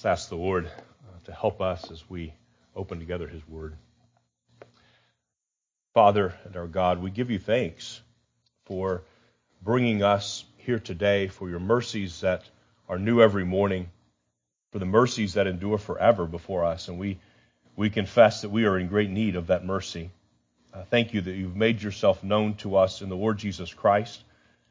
Let's ask the Lord to help us as we open together His Word. Father and our God, we give you thanks for bringing us here today, for your mercies that are new every morning, for the mercies that endure forever before us. And we confess that we are in great need of that mercy. Thank you that you've made yourself known to us in the Lord Jesus Christ.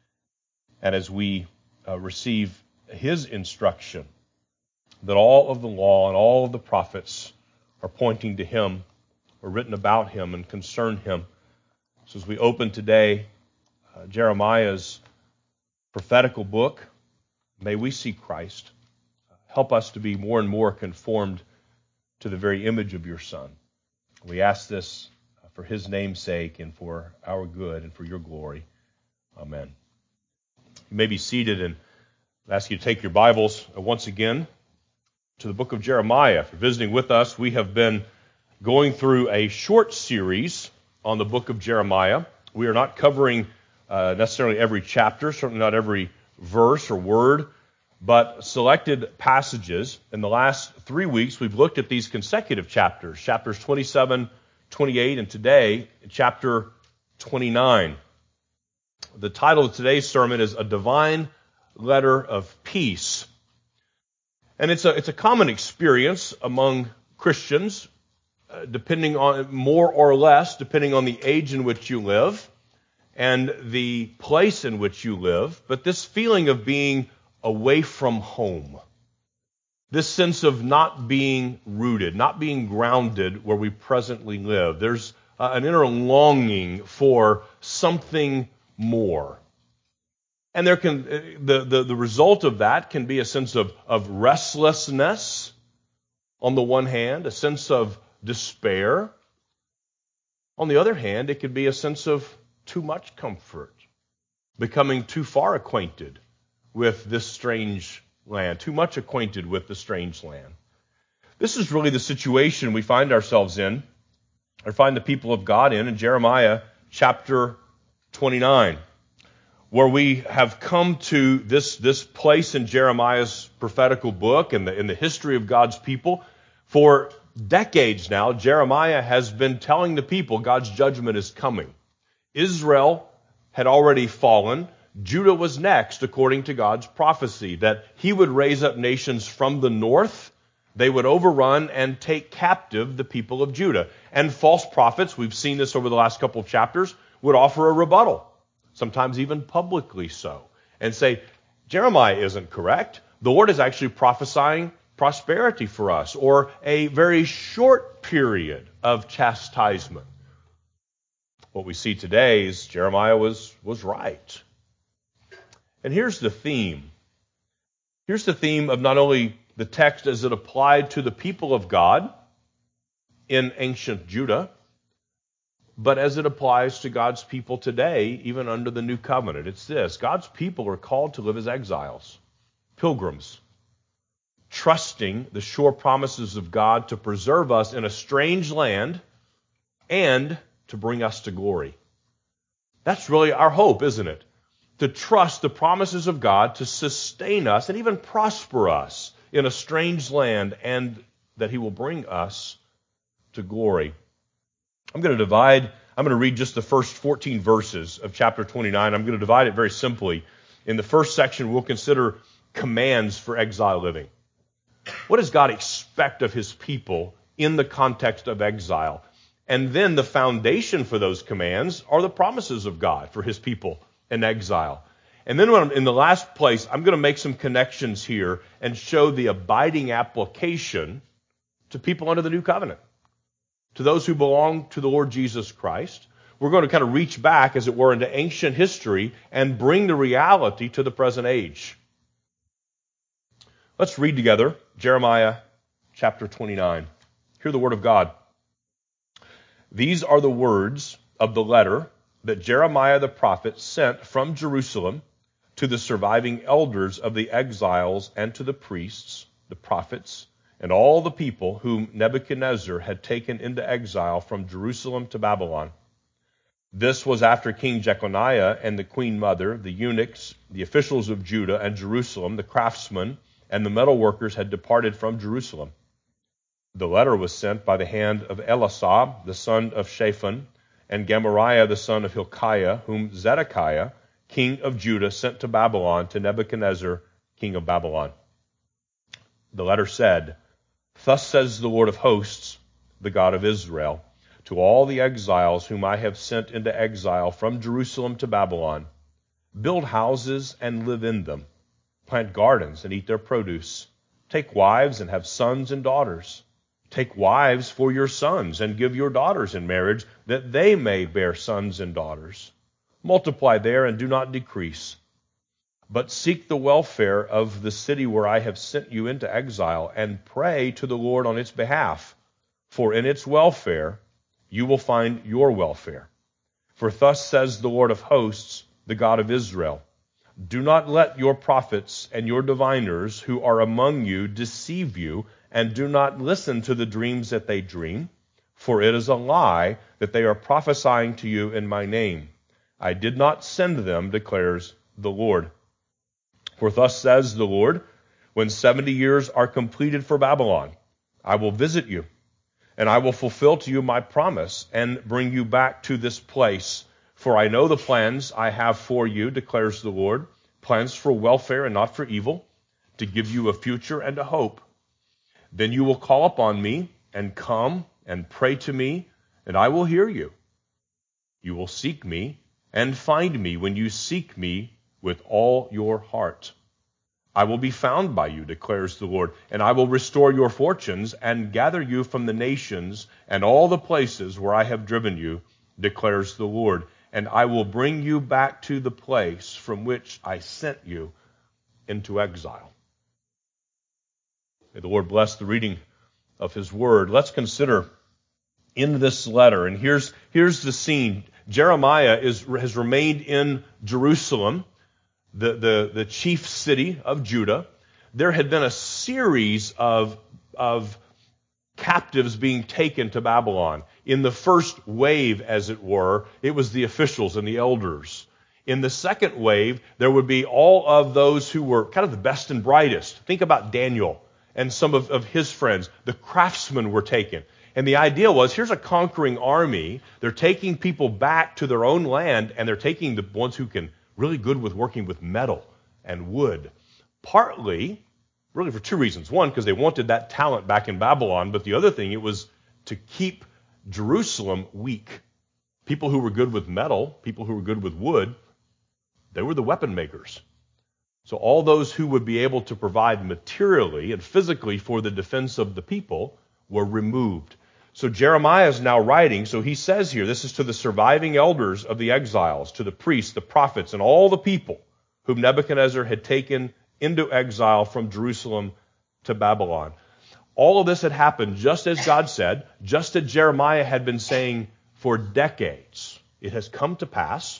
And as we receive His instruction, that all of the law and all of the prophets are pointing to Him, or written about Him and concern Him. So as we open today Jeremiah's prophetical book, may we see Christ. Help us to be more and more conformed to the very image of your Son. We ask this for His name's sake and for our good and for your glory. Amen. You may be seated, and I ask you to take your Bibles once again to the book of Jeremiah. If you're visiting with us, we have been going through a short series on the book of Jeremiah. We are not covering necessarily every chapter, certainly not every verse or word, but selected passages. In the last 3 weeks, we've looked at these consecutive chapters, chapters 27, 28, and today, chapter 29. The title of today's sermon is A Divine Letter of Peace. And it's a common experience among Christians, depending on more or less, depending on the age in which you live and the place in which you live. But this feeling of being away from home, this sense of not being rooted, not being grounded where we presently live. There's an inner longing for something more. And there can the result of that can be a sense of restlessness on the one hand, a sense of despair. On the other hand, it could be a sense of too much comfort, becoming too far acquainted with this strange land, too much acquainted with the strange land. This is really the situation we find ourselves in, or find the people of God in Jeremiah chapter 29. Where we have come to this place in Jeremiah's prophetical book and in the history of God's people. For decades now, Jeremiah has been telling the people God's judgment is coming. Israel had already fallen. Judah was next, according to God's prophecy, that He would raise up nations from the north. They would overrun and take captive the people of Judah. And false prophets, we've seen this over the last couple of chapters, would offer a rebuttal. Sometimes even publicly so, and say, Jeremiah isn't correct. The Lord is actually prophesying prosperity for us, or a very short period of chastisement. What we see today is Jeremiah was right. And here's the theme. Here's the theme of not only the text as it applied to the people of God in ancient Judah, but as it applies to God's people today, even under the new covenant. It's this: God's people are called to live as exiles, pilgrims, trusting the sure promises of God to preserve us in a strange land and to bring us to glory. That's really our hope, isn't it? To trust the promises of God to sustain us and even prosper us in a strange land, and that He will bring us to glory. I'm going to read just the first 14 verses of chapter 29. I'm going to divide it very simply. In the first section, we'll consider commands for exile living. What does God expect of His people in the context of exile? And then the foundation for those commands are the promises of God for His people in exile. And then in the last place, I'm going to make some connections here and show the abiding application to people under the new covenant, to those who belong to the Lord Jesus Christ. We're going to kind of reach back, as it were, into ancient history and bring the reality to the present age. Let's read together Jeremiah chapter 29. Hear the word of God. These are the words of the letter that Jeremiah the prophet sent from Jerusalem to the surviving elders of the exiles and to the priests, the prophets, and all the people whom Nebuchadnezzar had taken into exile from Jerusalem to Babylon. This was after King Jeconiah and the queen mother, the eunuchs, the officials of Judah and Jerusalem, the craftsmen, and the metal workers had departed from Jerusalem. The letter was sent by the hand of Elisah, the son of Shaphan, and Gemariah, the son of Hilkiah, whom Zedekiah, king of Judah, sent to Babylon to Nebuchadnezzar, king of Babylon. The letter said, "Thus says the Lord of hosts, the God of Israel, to all the exiles whom I have sent into exile from Jerusalem to Babylon, build houses and live in them, plant gardens and eat their produce, take wives and have sons and daughters. Take wives for your sons and give your daughters in marriage, that they may bear sons and daughters. Multiply there and do not decrease. But seek the welfare of the city where I have sent you into exile, and pray to the Lord on its behalf. For in its welfare you will find your welfare. For thus says the Lord of hosts, the God of Israel, do not let your prophets and your diviners who are among you deceive you, and do not listen to the dreams that they dream, for it is a lie that they are prophesying to you in my name. I did not send them, declares the Lord. For thus says the Lord, when 70 years are completed for Babylon, I will visit you, and I will fulfill to you my promise, and bring you back to this place. For I know the plans I have for you, declares the Lord, plans for welfare and not for evil, to give you a future and a hope. Then you will call upon me, and come and pray to me, and I will hear you. You will seek me and find me when you seek me with all your heart. I will be found by you, declares the Lord, and I will restore your fortunes and gather you from the nations and all the places where I have driven you, declares the Lord, and I will bring you back to the place from which I sent you into exile. May the Lord bless the reading of his word. Let's consider in this letter, and here's the scene. Jeremiah has remained in Jerusalem, the chief city of Judah. There had been a series of captives being taken to Babylon. In the first wave, as it were, it was the officials and the elders. In the second wave, there would be all of those who were kind of the best and brightest. Think about Daniel and some of his friends. The craftsmen were taken. And the idea was, here's a conquering army. They're taking people back to their own land, and they're taking the ones who can really good with working with metal and wood. Partly, really for two reasons. One, because they wanted that talent back in Babylon, but the other thing, it was to keep Jerusalem weak. People who were good with metal, people who were good with wood, they were the weapon makers. So all those who would be able to provide materially and physically for the defense of the people were removed. So Jeremiah is now writing, so he says here, this is to the surviving elders of the exiles, to the priests, the prophets, and all the people whom Nebuchadnezzar had taken into exile from Jerusalem to Babylon. All of this had happened just as God said, just as Jeremiah had been saying for decades. It has come to pass.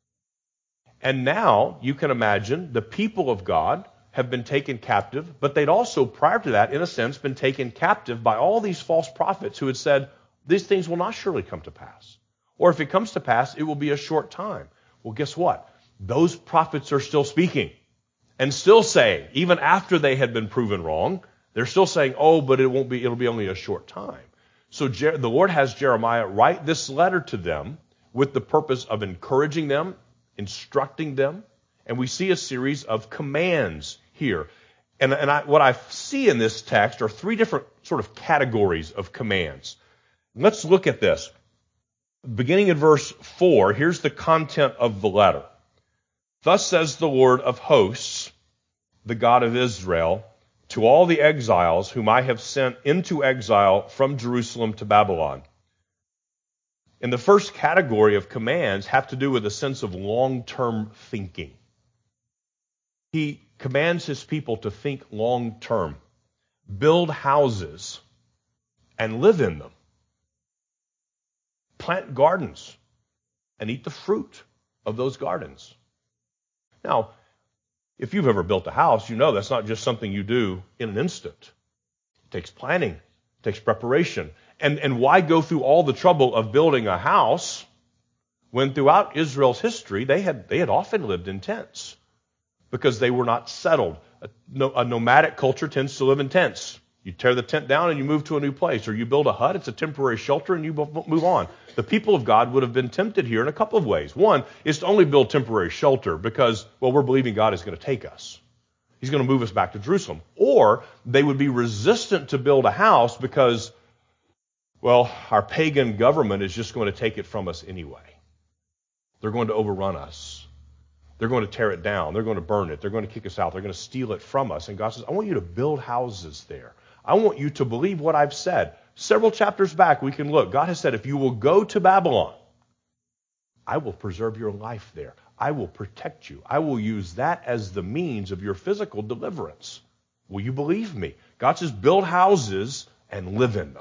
And now, you can imagine, the people of God have been taken captive, but they'd also, prior to that, in a sense, been taken captive by all these false prophets who had said, these things will not surely come to pass. Or if it comes to pass, it will be a short time. Well, guess what? Those prophets are still speaking and still saying, even after they had been proven wrong, they're still saying, oh, but it'll be only a short time. So the Lord has Jeremiah write this letter to them with the purpose of encouraging them, instructing them, and we see a series of commands here. And what I see in this text are three different sort of categories of commands. Let's look at this. Beginning in verse 4, here's the content of the letter. Thus says the Lord of hosts, the God of Israel, to all the exiles whom I have sent into exile from Jerusalem to Babylon. And the first category of commands have to do with a sense of long-term thinking. He commands his people to think long-term, build houses, and live in them. Plant gardens and eat the fruit of those gardens. Now, if you've ever built a house, you know that's not just something you do in an instant. It takes planning, it takes preparation. And why go through all the trouble of building a house when throughout Israel's history they had often lived in tents because they were not settled. A nomadic culture tends to live in tents. You tear the tent down and you move to a new place, or you build a hut. It's a temporary shelter, and you move on. The people of God would have been tempted here in a couple of ways. One is to only build temporary shelter because, well, we're believing God is going to take us. He's going to move us back to Jerusalem. Or they would be resistant to build a house because, well, our pagan government is just going to take it from us anyway. They're going to overrun us. They're going to tear it down. They're going to burn it. They're going to kick us out. They're going to steal it from us. And God says, I want you to build houses there. I want you to believe what I've said. Several chapters back, we can look. God has said, if you will go to Babylon, I will preserve your life there. I will protect you. I will use that as the means of your physical deliverance. Will you believe me? God says, build houses and live in them.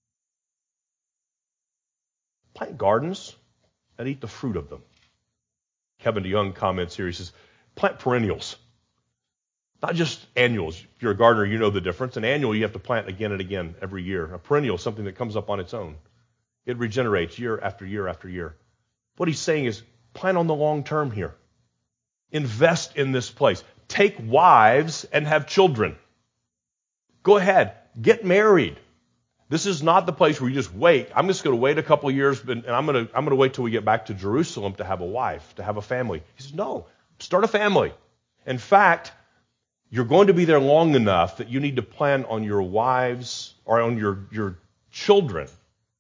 Plant gardens and eat the fruit of them. Kevin DeYoung comments here. He says, plant perennials, not just annuals. If you're a gardener, you know the difference. An annual you have to plant again and again every year. A perennial is something that comes up on its own. It regenerates year after year after year. What he's saying is, plan on the long term here. Invest in this place. Take wives and have children. Go ahead. Get married. This is not the place where you just wait. I'm just going to wait a couple of years, and I'm going to wait till we get back to Jerusalem to have a wife, to have a family. He says, no, start a family. In fact, you're going to be there long enough that you need to plan on your wives or on your children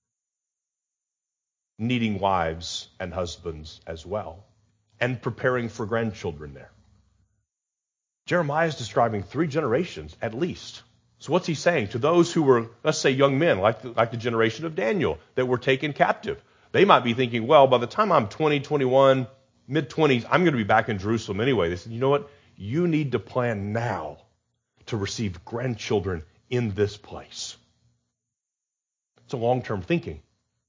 needing wives and husbands as well, and preparing for grandchildren there. Jeremiah is describing 3 generations at least. So what's he saying? To those who were, let's say, young men, like the generation of Daniel, that were taken captive. They might be thinking, well, by the time I'm 20, 21, mid-20s, I'm going to be back in Jerusalem anyway. They said, you know what? You need to plan now to receive grandchildren in this place. It's a long-term thinking.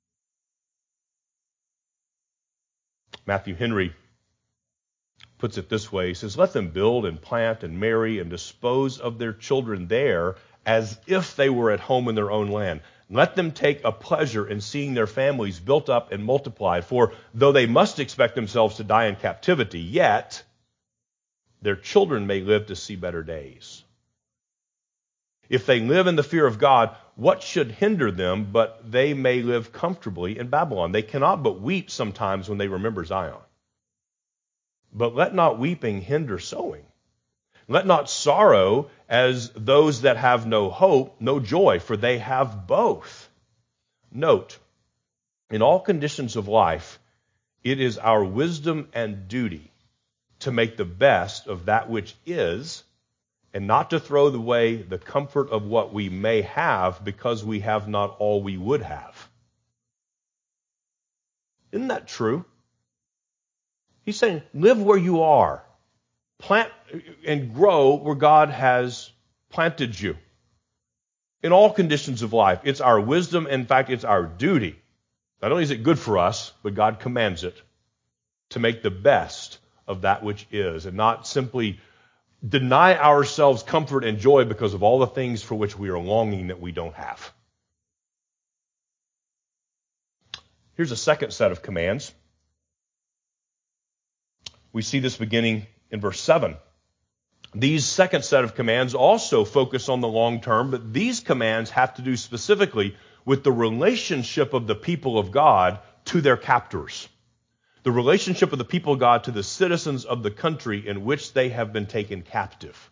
Matthew Henry puts it this way. He says, let them build and plant and marry and dispose of their children there as if they were at home in their own land. Let them take a pleasure in seeing their families built up and multiplied. For though they must expect themselves to die in captivity, yet their children may live to see better days. If they live in the fear of God, what should hinder them? But they may live comfortably in Babylon. They cannot but weep sometimes when they remember Zion. But let not weeping hinder sowing. Let not sorrow as those that have no hope, no joy, for they have both. Note, in all conditions of life, it is our wisdom and duty to make the best of that which is, and not to throw away the comfort of what we may have because we have not all we would have. Isn't that true? He's saying, live where you are. Plant and grow where God has planted you. In all conditions of life, it's our wisdom. In fact, it's our duty. Not only is it good for us, but God commands it to make the best of that which is, and not simply deny ourselves comfort and joy because of all the things for which we are longing that we don't have. Here's a second set of commands. We see this beginning in verse 7. These second set of commands also focus on the long term, but these commands have to do specifically with the relationship of the people of God to their captors. The relationship of the people of God to the citizens of the country in which they have been taken captive.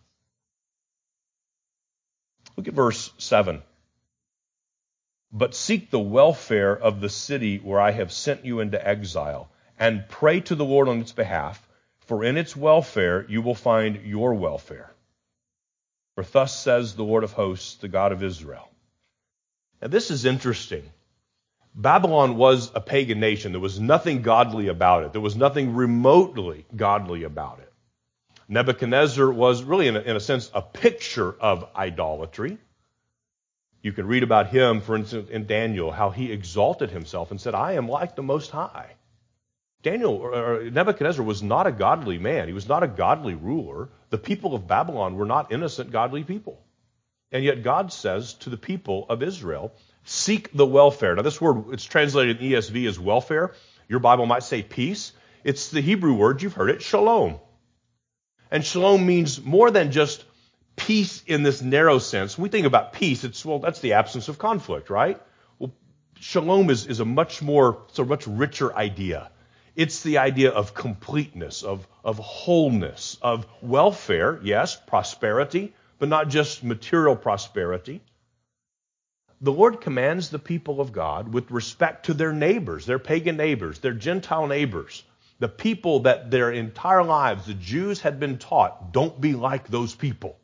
Look at verse 7. But seek the welfare of the city where I have sent you into exile, and pray to the Lord on its behalf, for in its welfare you will find your welfare. For thus says the Lord of hosts, the God of Israel. Now this is interesting. Babylon was a pagan nation. There was nothing godly about it. There was nothing remotely godly about it. Nebuchadnezzar was really, in a sense, a picture of idolatry. You can read about him, for instance, in Daniel, how he exalted himself and said, I am like the Most High. Nebuchadnezzar was not a godly man. He was not a godly ruler. The people of Babylon were not innocent, godly people. And yet God says to the people of Israel, seek the welfare. Now this word, it's translated in ESV as welfare. Your Bible might say peace. It's the Hebrew word, you've heard it, shalom. And shalom means more than just peace in this narrow sense. When we think about peace, that's the absence of conflict, right? Well, shalom is a much richer idea. It's the idea of completeness, of wholeness, of welfare, yes, prosperity, but not just material prosperity. The Lord commands the people of God with respect to their neighbors, their pagan neighbors, their Gentile neighbors, the people that their entire lives, the Jews had been taught, don't be like those people.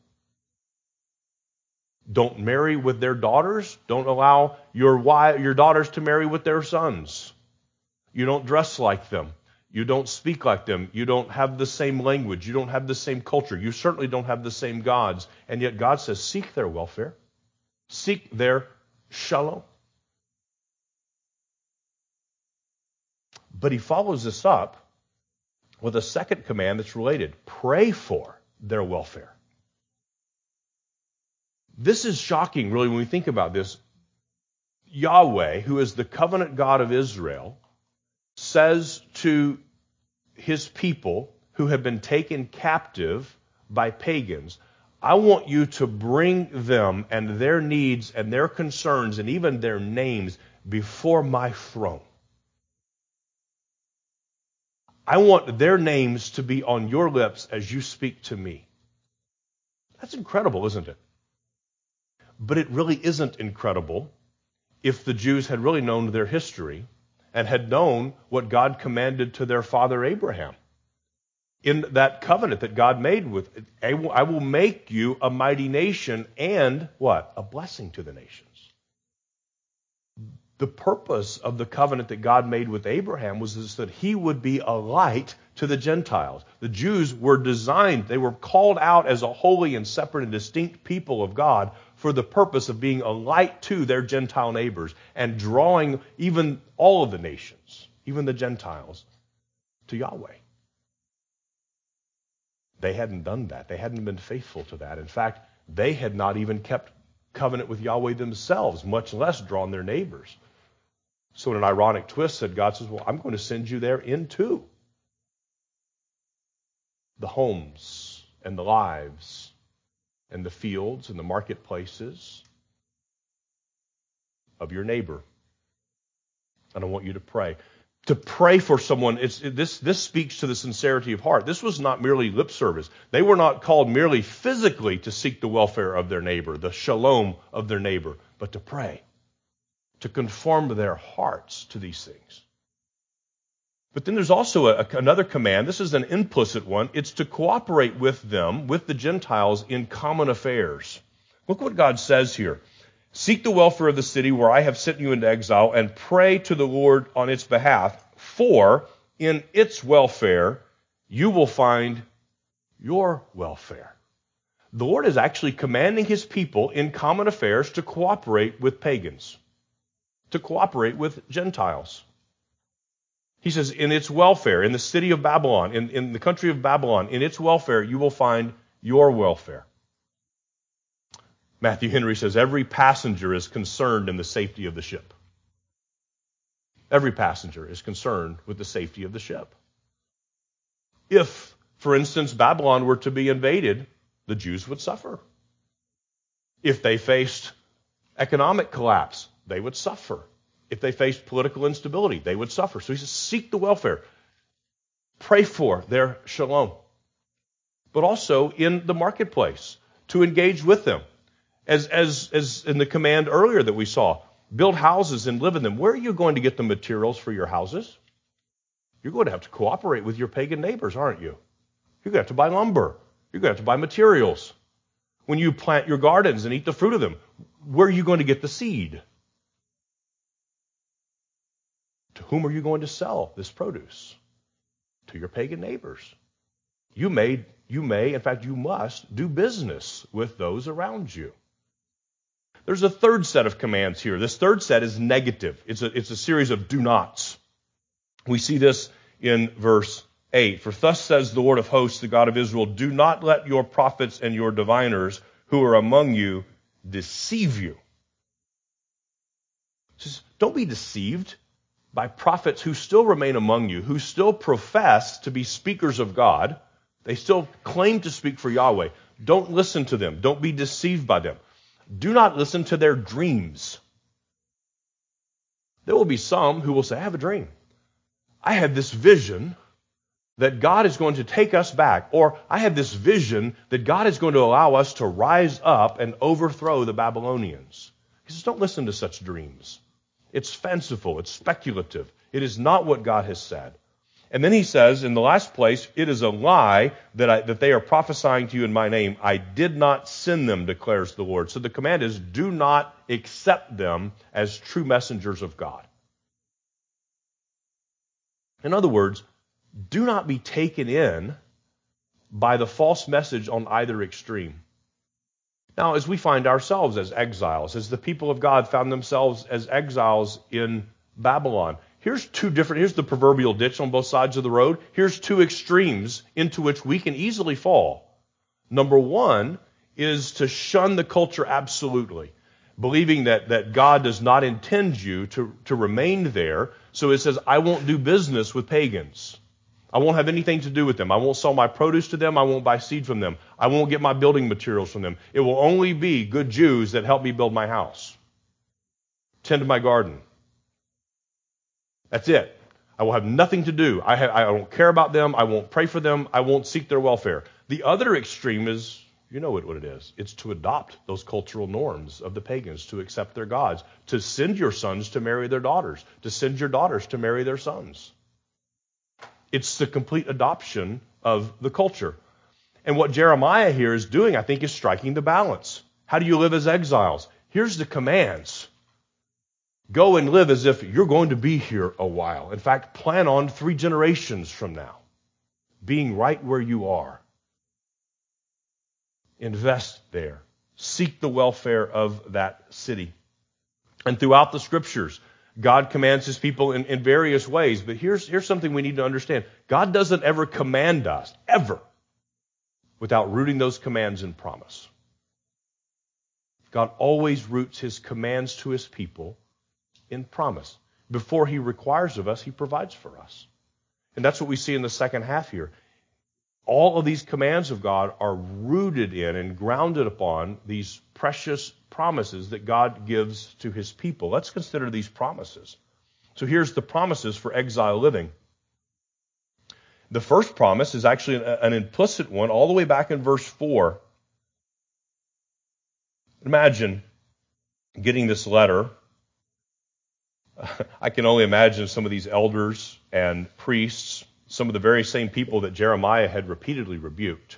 Don't marry with their daughters. Don't allow your daughters to marry with their sons. You don't dress like them. You don't speak like them. You don't have the same language. You don't have the same culture. You certainly don't have the same gods. And yet God says, seek their welfare. Seek their shalom. But he follows this up with a second command that's related. Pray for their welfare. This is shocking, really, when we think about this. Yahweh, who is the covenant God of Israel, says to his people who have been taken captive by pagans, I want you to bring them and their needs and their concerns and even their names before my throne. I want their names to be on your lips as you speak to me. That's incredible, isn't it? But it really isn't incredible if the Jews had really known their history and had known what God commanded to their father Abraham. In that covenant that God made with, I will make you a mighty nation and what? A blessing to the nations. The purpose of the covenant that God made with Abraham was that he would be a light to the Gentiles. The Jews were designed, they were called out as a holy and separate and distinct people of God for the purpose of being a light to their Gentile neighbors and drawing even all of the nations, even the Gentiles, to Yahweh. They hadn't done that. They hadn't been faithful to that. In fact, they had not even kept covenant with Yahweh themselves, much less drawn their neighbors. So in an ironic twist, God says, well, I'm going to send you there into the homes and the lives and the fields and the marketplaces of your neighbor. And I want you to pray. To pray for someone, this speaks to the sincerity of heart. This was not merely lip service. They were not called merely physically to seek the welfare of their neighbor, the shalom of their neighbor, but to pray, to conform their hearts to these things. But then there's also another command. This is an implicit one. It's to cooperate with them, with the Gentiles, in common affairs. Look what God says here. Seek the welfare of the city where I have sent you into exile and pray to the Lord on its behalf, for in its welfare you will find your welfare. The Lord is actually commanding his people in common affairs to cooperate with pagans, to cooperate with Gentiles. He says, in its welfare, in the city of Babylon, in the country of Babylon, in its welfare you will find your welfare. Matthew Henry says, every passenger is concerned in the safety of the ship. Every passenger is concerned with the safety of the ship. If, for instance, Babylon were to be invaded, the Jews would suffer. If they faced economic collapse, they would suffer. If they faced political instability, they would suffer. So he says, seek the welfare. Pray for their shalom. But also in the marketplace, to engage with them. As in the command earlier that we saw, build houses and live in them. Where are you going to get the materials for your houses? You're going to have to cooperate with your pagan neighbors, aren't you? You're going to have to buy lumber. You're going to have to buy materials. When you plant your gardens and eat the fruit of them, where are you going to get the seed? To whom are you going to sell this produce? To your pagan neighbors. You may, in fact, you must do business with those around you. There's a third set of commands here. This third set is negative. It's a series of do nots. We see this in verse 8. For thus says the Lord of hosts, the God of Israel, do not let your prophets and your diviners who are among you deceive you. It says, don't be deceived by prophets who still remain among you, who still profess to be speakers of God, They still claim to speak for Yahweh. Don't listen to them. Don't be deceived by them. Do not listen to their dreams. There will be some who will say, I have a dream. I have this vision that God is going to take us back. Or I have this vision that God is going to allow us to rise up and overthrow the Babylonians. He says, don't listen to such dreams. It's fanciful. It's speculative. It is not what God has said. And then he says, in the last place, it is a lie that they are prophesying to you in my name. I did not send them, declares the Lord. So the command is, do not accept them as true messengers of God. In other words, do not be taken in by the false message on either extreme. Now, as we find ourselves as exiles, as the people of God found themselves as exiles in Babylon, here's the proverbial ditch on both sides of the road. Here's two extremes into which we can easily fall. Number one is to shun the culture absolutely, believing that God does not intend you to remain there. So it says, I won't do business with pagans. I won't have anything to do with them. I won't sell my produce to them. I won't buy seed from them. I won't get my building materials from them. It will only be good Jews that help me build my house, tend my garden. That's it. I will have nothing to do. I don't care about them. I won't pray for them. I won't seek their welfare. The other extreme is, you know what it is. It's to adopt those cultural norms of the pagans, to accept their gods, to send your sons to marry their daughters, to send your daughters to marry their sons. It's the complete adoption of the culture. And what Jeremiah here is doing, I think, is striking the balance. How do you live as exiles? Here's the commands. Go and live as if you're going to be here a while. In fact, plan on 3 generations from now, being right where you are. Invest there. Seek the welfare of that city. And throughout the scriptures, God commands his people in various ways. But here's something we need to understand. God doesn't ever command us, ever, without rooting those commands in promise. God always roots his commands to his people in promise. Before he requires of us, he provides for us. And that's what we see in the second half here. All of these commands of God are rooted in and grounded upon these precious promises that God gives to his people. Let's consider these promises. So here's the promises for exile living. The first promise is actually an implicit one all the way back in verse 4. Imagine getting this letter. I can only imagine some of these elders and priests, some of the very same people that Jeremiah had repeatedly rebuked.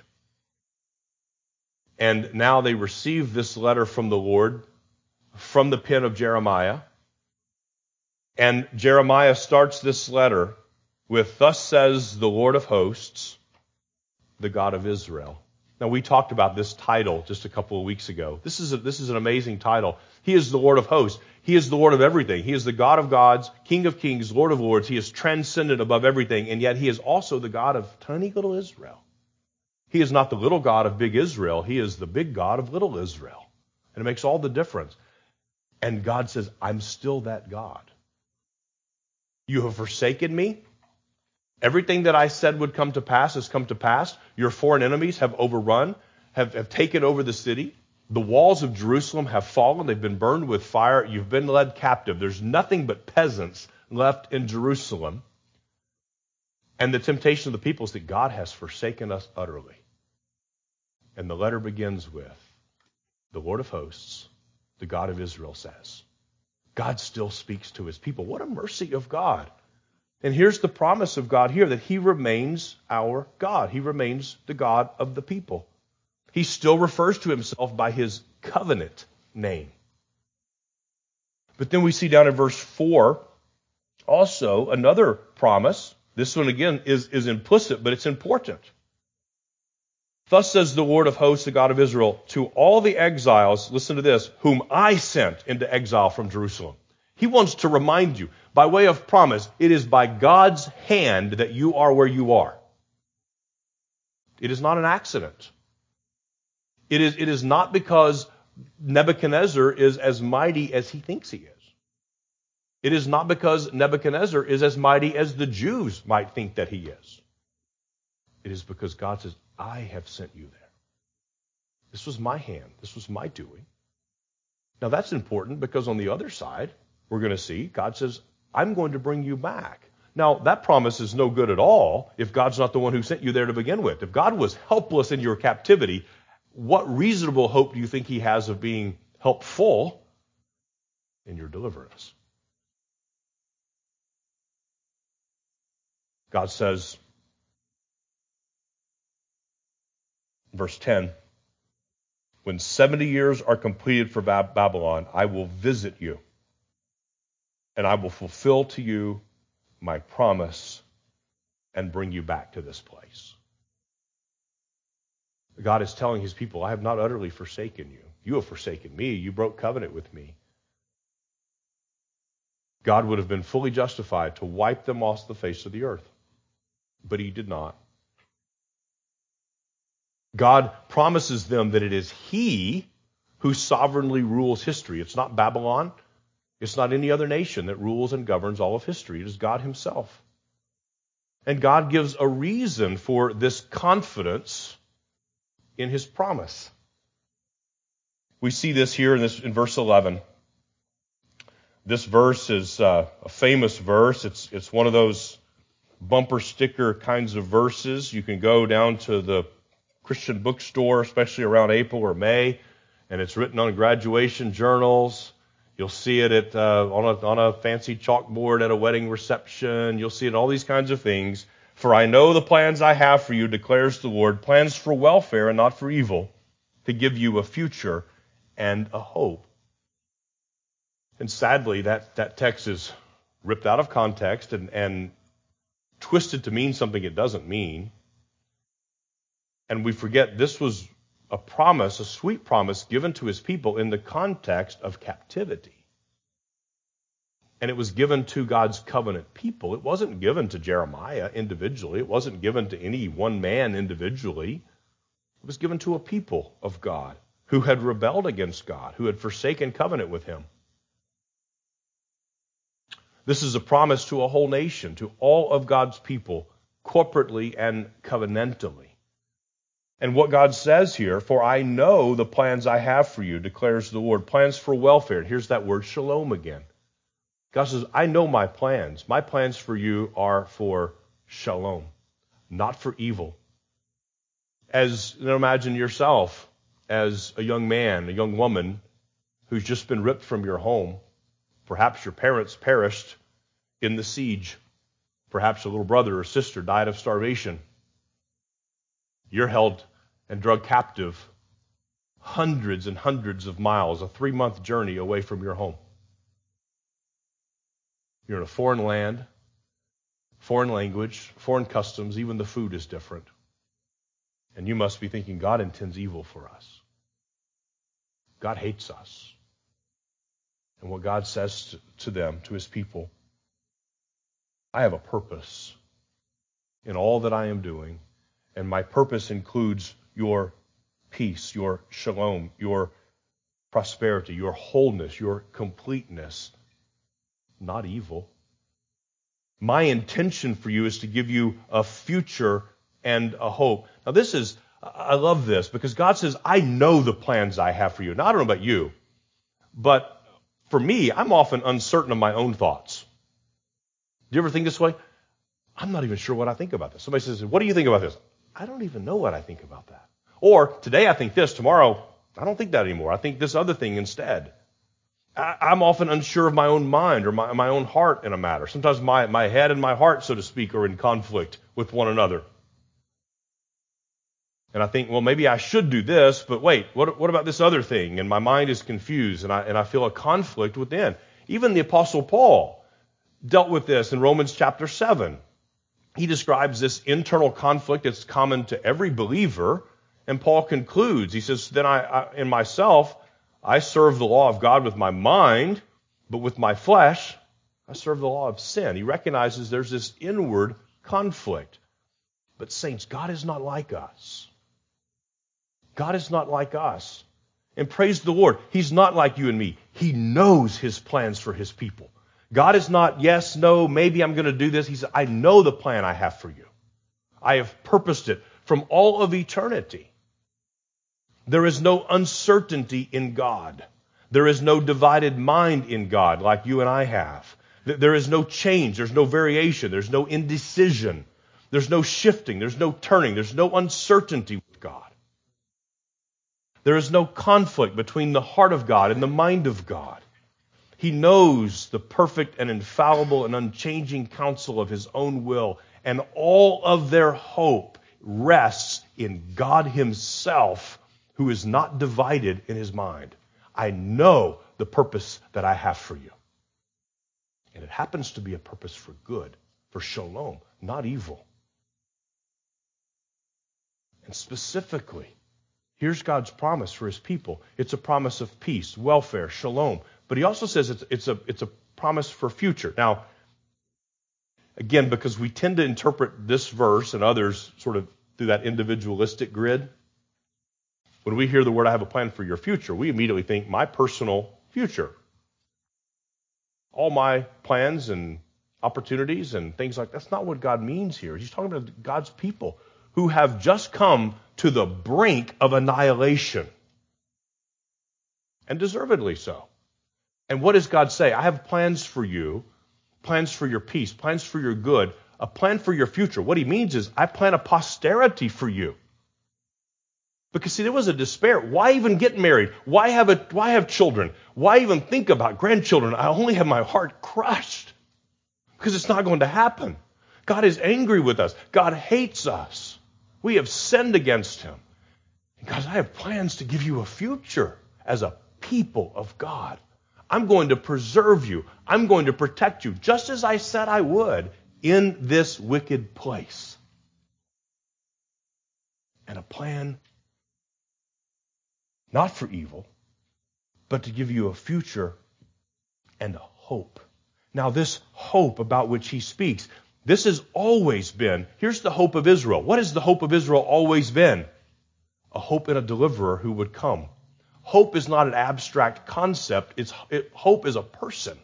And now they receive this letter from the Lord, from the pen of Jeremiah. And Jeremiah starts this letter with, thus says the Lord of hosts, the God of Israel. Now, we talked about this title just a couple of weeks ago. This is an amazing title. He is the Lord of hosts. He is the Lord of everything. He is the God of gods, King of kings, Lord of lords. He is transcendent above everything, and yet he is also the God of tiny little Israel. He is not the little God of big Israel. He is the big God of little Israel. And it makes all the difference. And God says, I'm still that God. You have forsaken me. Everything that I said would come to pass has come to pass. Your foreign enemies have overrun, have taken over the city. The walls of Jerusalem have fallen. They've been burned with fire. You've been led captive. There's nothing but peasants left in Jerusalem. And the temptation of the people is that God has forsaken us utterly. And the letter begins with, the Lord of hosts, the God of Israel says. God still speaks to his people. What a mercy of God. And here's the promise of God here, that he remains our God. He remains the God of the people. He still refers to himself by his covenant name. But then we see down in verse 4 also another promise. This one again is implicit, but it's important. Thus says the Lord of hosts, the God of Israel, to all the exiles, listen to this, whom I sent into exile from Jerusalem. He wants to remind you, by way of promise, it is by God's hand that you are where you are. It is not an accident. It is not because Nebuchadnezzar is as mighty as he thinks he is. It is not because Nebuchadnezzar is as mighty as the Jews might think that he is. It is because God says, I have sent you there. This was my hand. This was my doing. Now that's important because on the other side, we're going to see God says, I'm going to bring you back. Now that promise is no good at all if God's not the one who sent you there to begin with. If God was helpless in your captivity, what reasonable hope do you think he has of being helpful in your deliverance? God says, verse 10, when 70 years are completed for Babylon, I will visit you, and I will fulfill to you my promise and bring you back to this place. God is telling his people, I have not utterly forsaken you. You have forsaken me. You broke covenant with me. God would have been fully justified to wipe them off the face of the earth, but he did not. God promises them that it is he who sovereignly rules history. It's not Babylon. It's not any other nation that rules and governs all of history. It is God himself. And God gives a reason for this confidence in his promise. We see this here in verse 11. This verse is a famous verse. It's one of those bumper sticker kinds of verses. You can go down to the Christian bookstore, especially around April or May, and it's written on graduation journals. You'll see it on a fancy chalkboard at a wedding reception. You'll see it in all these kinds of things. For I know the plans I have for you, declares the Lord, plans for welfare and not for evil, to give you a future and a hope. And sadly, that text is ripped out of context and twisted to mean something it doesn't mean. And we forget this was a promise, a sweet promise given to his people in the context of captivity. And it was given to God's covenant people. It wasn't given to Jeremiah individually. It wasn't given to any one man individually. It was given to a people of God who had rebelled against God, who had forsaken covenant with him. This is a promise to a whole nation, to all of God's people, corporately and covenantally. And what God says here, for I know the plans I have for you, declares the Lord, plans for welfare. Here's that word shalom again. God says, I know my plans. My plans for you are for shalom, not for evil. Imagine yourself as a young man, a young woman who's just been ripped from your home. Perhaps your parents perished in the siege. Perhaps a little brother or sister died of starvation. You're held and drug captive hundreds and hundreds of miles, a 3-month journey away from your home. You're in a foreign land, foreign language, foreign customs, even the food is different. And you must be thinking, God intends evil for us. God hates us. And what God says to them, to his people, I have a purpose in all that I am doing, and my purpose includes your peace, your shalom, your prosperity, your wholeness, your completeness, not evil. My intention for you is to give you a future and a hope. Now I love this because God says, I know the plans I have for you. Now, I don't know about you, but for me, I'm often uncertain of my own thoughts. Do you ever think this way? I'm not even sure what I think about this. Somebody says, what do you think about this? I don't even know what I think about that. Or today I think this, tomorrow I don't think that anymore. I think this other thing instead. I'm often unsure of my own mind or my own heart in a matter. Sometimes my head and my heart, so to speak, are in conflict with one another. And I think, well, maybe I should do this, but wait, what about this other thing? And my mind is confused, and I feel a conflict within. Even the Apostle Paul dealt with this in Romans chapter 7. He describes this internal conflict that's common to every believer, and Paul concludes. He says, then in myself, I serve the law of God with my mind, but with my flesh, I serve the law of sin. He recognizes there's this inward conflict. But saints, God is not like us. God is not like us. And praise the Lord, he's not like you and me. He knows his plans for his people. God is not, yes, no, maybe I'm going to do this. He said, I know the plan I have for you. I have purposed it from all of eternity. There is no uncertainty in God. There is no divided mind in God like you and I have. There is no change. There's no variation. There's no indecision. There's no shifting. There's no turning. There's no uncertainty with God. There is no conflict between the heart of God and the mind of God. He knows the perfect and infallible and unchanging counsel of His own will, and all of their hope rests in God Himself, who is not divided in His mind. I know the purpose that I have for you. And it happens to be a purpose for good, for shalom, not evil. And specifically, here's God's promise for His people. It's a promise of peace, welfare, shalom. But He also says it's a promise for future. Now, again, because we tend to interpret this verse and others sort of through that individualistic grid, when we hear the word, I have a plan for your future, we immediately think my personal future. All my plans and opportunities and things like that's not what God means here. He's talking about God's people who have just come to the brink of annihilation. And deservedly so. And what does God say? I have plans for you, plans for your peace, plans for your good, a plan for your future. What He means is, I plan a posterity for you. Because see, there was a despair. Why even get married? Why have children? Why even think about grandchildren? I only have my heart crushed. Because it's not going to happen. God is angry with us. God hates us. We have sinned against Him. And God, I have plans to give you a future as a people of God. I'm going to preserve you. I'm going to protect you, just as I said I would in this wicked place. And a plan not for evil, but to give you a future and a hope. Now, this hope about which He speaks, this has always been, here's the hope of Israel. What has the hope of Israel always been? A hope in a deliverer who would come. Hope is not an abstract concept. Hope is a person.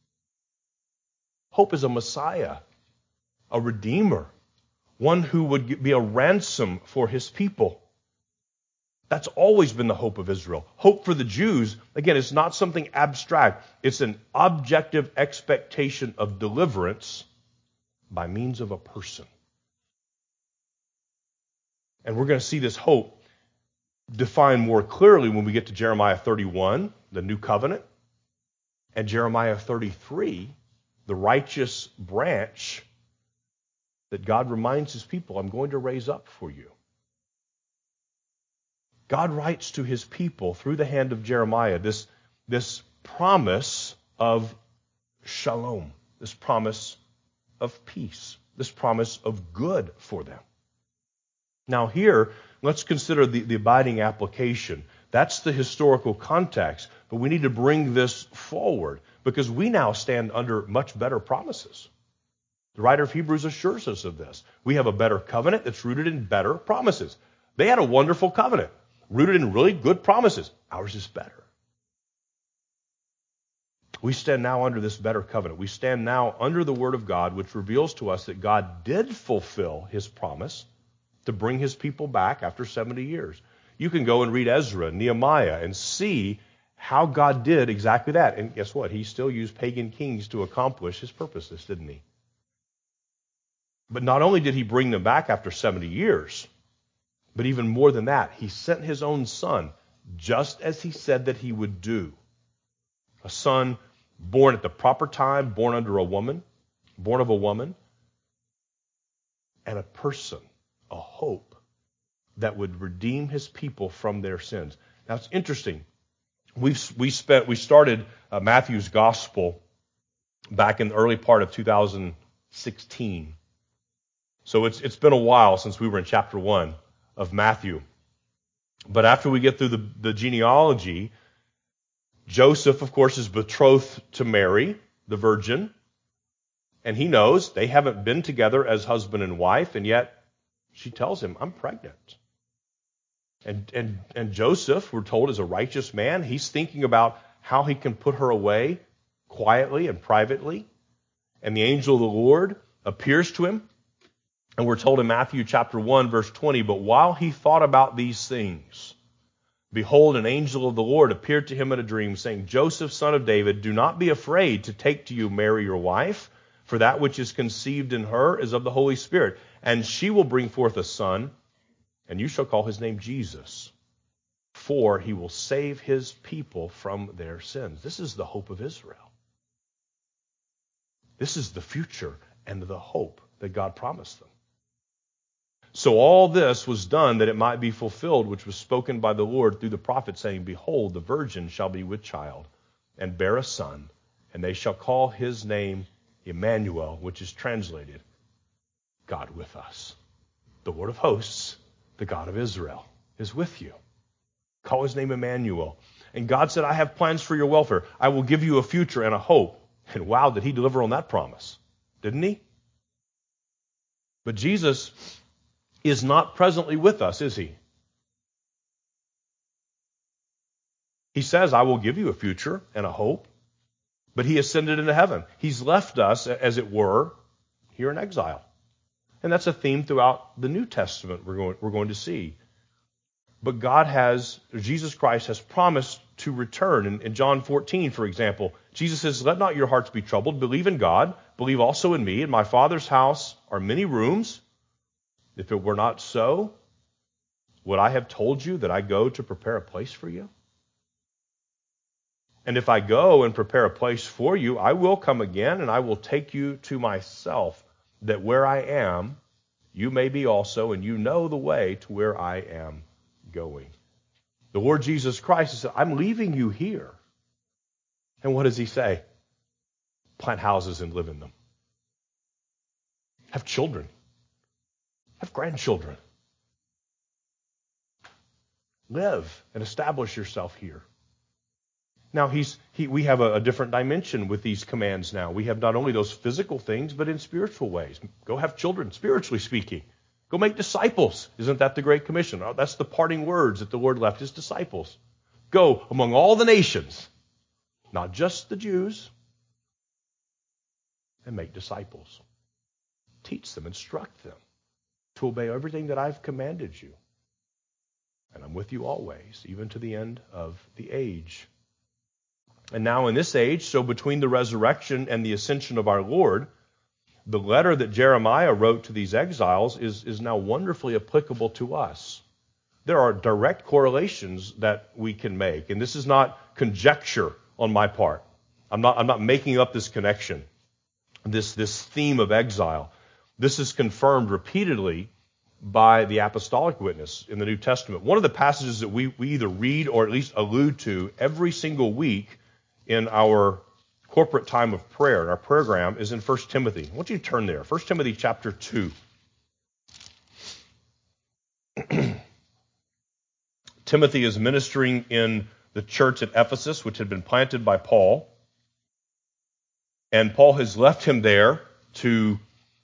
Hope is a Messiah, a Redeemer, one who would be a ransom for His people. That's always been the hope of Israel. Hope for the Jews, again, is not something abstract. It's an objective expectation of deliverance by means of a person. And we're going to see this hope defined more clearly when we get to Jeremiah 31, the new covenant, and Jeremiah 33, the righteous branch that God reminds His people, I'm going to raise up for you. God writes to His people through the hand of Jeremiah this promise of shalom, this promise of peace, this promise of good for them. Now here, let's consider the abiding application. That's the historical context, but we need to bring this forward because we now stand under much better promises. The writer of Hebrews assures us of this. We have a better covenant that's rooted in better promises. They had a wonderful covenant, rooted in really good promises. Ours is better. We stand now under this better covenant. We stand now under the Word of God, which reveals to us that God did fulfill His promise to bring His people back after 70 years. You can go and read Ezra and Nehemiah and see how God did exactly that. And guess what? He still used pagan kings to accomplish His purposes, didn't He? But not only did He bring them back after 70 years, but even more than that, He sent His own Son, just as He said that He would do. A Son born at the proper time, born under a woman, born of a woman, and a person, a hope that would redeem His people from their sins. Now it's interesting. We started Matthew's Gospel back in the early part of 2016. So it's been a while since we were in chapter 1 of Matthew. But after we get through the genealogy, Joseph, of course, is betrothed to Mary, the virgin, and he knows they haven't been together as husband and wife, and yet she tells him, I'm pregnant. And Joseph, we're told, is a righteous man. He's thinking about how he can put her away quietly and privately. And the angel of the Lord appears to him And we're told in Matthew chapter 1, verse 20, but while he thought about these things, behold, an angel of the Lord appeared to him in a dream, saying, Joseph, son of David, do not be afraid to take to you Mary your wife, for that which is conceived in her is of the Holy Spirit. And she will bring forth a son, and you shall call his name Jesus, for he will save his people from their sins. This is the hope of Israel. This is the future and the hope that God promised them. So all this was done that it might be fulfilled, which was spoken by the Lord through the prophet, saying, behold, the virgin shall be with child, and bear a son, and they shall call his name Emmanuel, which is translated, God with us. The Lord of hosts, the God of Israel, is with you. Call his name Emmanuel. And God said, I have plans for your welfare. I will give you a future and a hope. And wow, did he deliver on that promise? Didn't he? But Jesus is not presently with us, is he? He says, I will give you a future and a hope, but he ascended into heaven. He's left us, as it were, here in exile. And that's a theme throughout the New Testament we're going to see. But Jesus Christ has promised to return. In John 14, for example, Jesus says, let not your hearts be troubled. Believe in God. Believe also in me. In my Father's house are many rooms. If it were not so, would I have told you that I go to prepare a place for you? And if I go and prepare a place for you, I will come again, and I will take you to myself, that where I am, you may be also, and you know the way to where I am going. The Lord Jesus Christ said, I'm leaving you here. And what does he say? Plant houses and live in them. Have children. Have grandchildren. Live and establish yourself here. Now, we have a different dimension with these commands now. We have not only those physical things, but in spiritual ways. Go have children, spiritually speaking. Go make disciples. Isn't that the Great Commission? That's the parting words that the Lord left his disciples. Go among all the nations, not just the Jews, and make disciples. Teach them, instruct them to obey everything that I've commanded you. And I'm with you always, even to the end of the age. And now in this age, so between the resurrection and the ascension of our Lord, the letter that Jeremiah wrote to these exiles is now wonderfully applicable to us. There are direct correlations that we can make. And this is not conjecture on my part. I'm not making up this connection, this theme of exile. This is confirmed repeatedly by the apostolic witness in the New Testament. One of the passages that we either read or at least allude to every single week in our corporate time of prayer, in our program, is in 1 Timothy. I want you to turn there. 1 Timothy chapter 2. Timothy is ministering in the church at Ephesus, which had been planted by Paul. And Paul has left him there to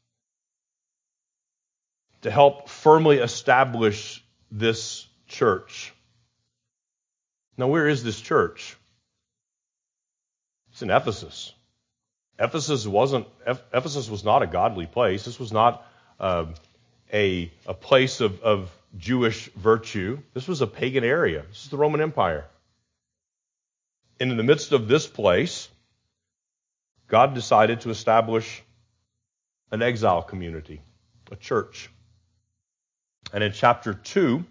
help firmly establish this church. Now, where is this church? It's in Ephesus. Ephesus was not a godly place. This was not a place of Jewish virtue. This was a pagan area. This is the Roman Empire. And in the midst of this place, God decided to establish an exile community, a church. And in chapter 2,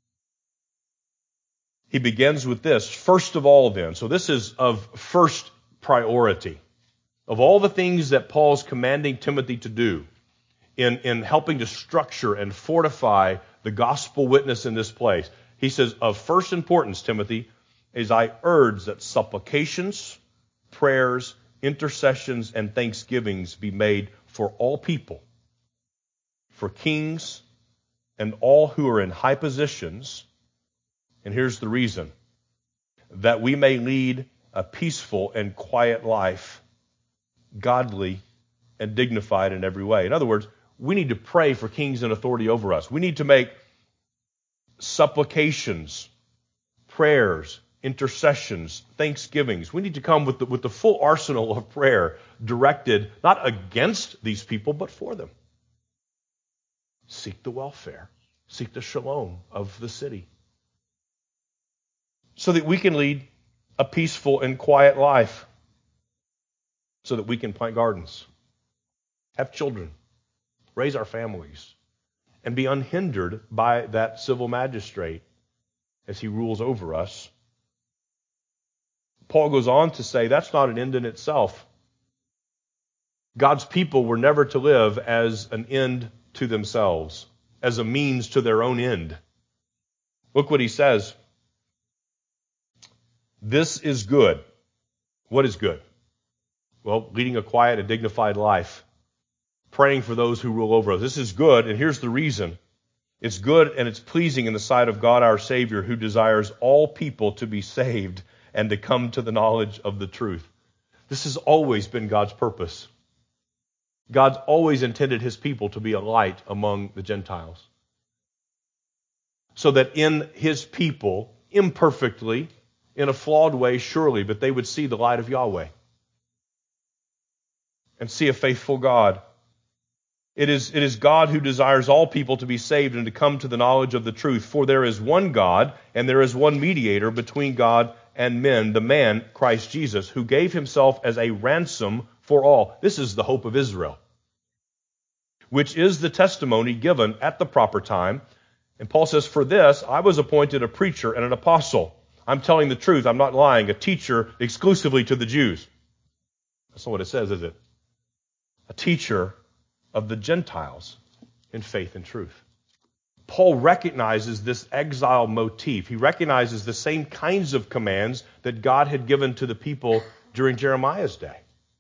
he begins with this, first of all then. So this is of first priority. Of all the things that Paul's commanding Timothy to do in helping to structure and fortify the gospel witness in this place, he says, of first importance, Timothy, is I urge that supplications, prayers, intercessions, and thanksgivings be made for all people, for kings, and all who are in high positions. And here's the reason: that we may lead a peaceful and quiet life, godly and dignified in every way. In other words, we need to pray for kings and authority over us. We need to make supplications, prayers, intercessions, thanksgivings. We need to come with the full arsenal of prayer directed not against these people, but for them. seek the welfare, seek the shalom of the city, so that we can lead a peaceful and quiet life, so that we can plant gardens, have children, raise our families, and be unhindered by that civil magistrate as he rules over us. Paul goes on to say that's not an end in itself. God's people were never to live as an end to themselves, as a means to their own end. Look what he says. This is good. What is good? Well, leading a quiet and dignified life, praying for those who rule over us. This is good, and here's the reason. It's good and it's pleasing in the sight of God our Savior, who desires all people to be saved and to come to the knowledge of the truth. This has always been God's purpose. God's always intended his people to be a light among the Gentiles, so that in his people, imperfectly, in a flawed way, surely, but they would see the light of Yahweh and see a faithful God. It is God who desires all people to be saved and to come to the knowledge of the truth. For there is one God, and there is one mediator between God and men, the man, Christ Jesus, who gave himself as a ransom for all. This is the hope of Israel, which is the testimony given at the proper time. And Paul says, for this I was appointed a preacher and an apostle. I'm telling the truth, I'm not lying, a teacher exclusively to the Jews. That's not what it says, is it? A teacher of the Gentiles in faith and truth. Paul recognizes this exile motif. He recognizes the same kinds of commands that God had given to the people during Jeremiah's day.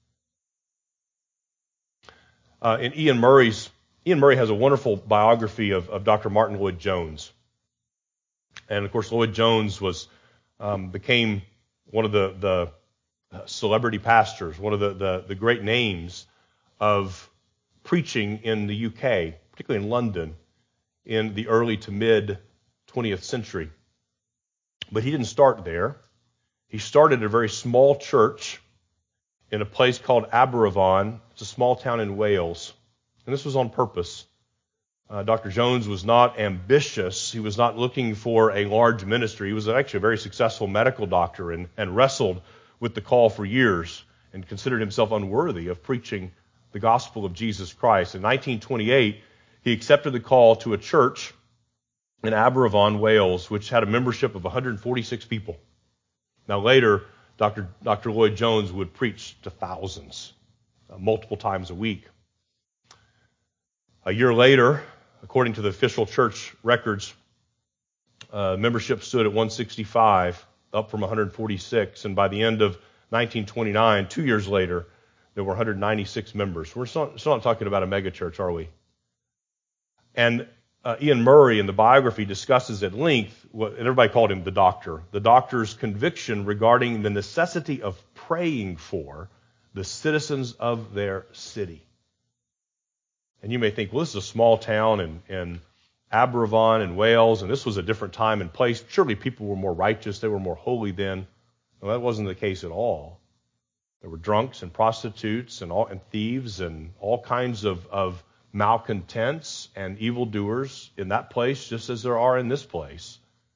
Ian Murray has a wonderful biography of Dr. Martin Lloyd-Jones. And of course, Lloyd-Jones became one of the celebrity pastors, one of the great names of preaching in the UK, particularly in London, in the early to mid 20th century. But he didn't start there. He started a very small church in a place called Aberavon. It's a small town in Wales. And this was on purpose. Dr. Jones was not ambitious. He was not looking for a large ministry. He was actually a very successful medical doctor and wrestled with the call for years and considered himself unworthy of preaching the gospel of Jesus Christ. In 1928, he accepted the call to a church in Aberavon, Wales, which had a membership of 146 people. Now later, Dr. Lloyd-Jones would preach to thousands, multiple times a week. A year later, according to the official church records, membership stood at 165, up from 146, and by the end of 1929, 2 years later, there were 196 members. We're still not talking about a megachurch, are we? And Ian Murray in the biography discusses at length, and everybody called him the doctor's conviction regarding the necessity of praying for the citizens of their city. And you may think, well, this is a small town in Aberavon in Wales, and this was a different time and place. Surely people were more righteous, they were more holy then. Well, that wasn't the case at all. There were drunks and prostitutes and thieves and all kinds of malcontents and evildoers in that place, just as there are in this place.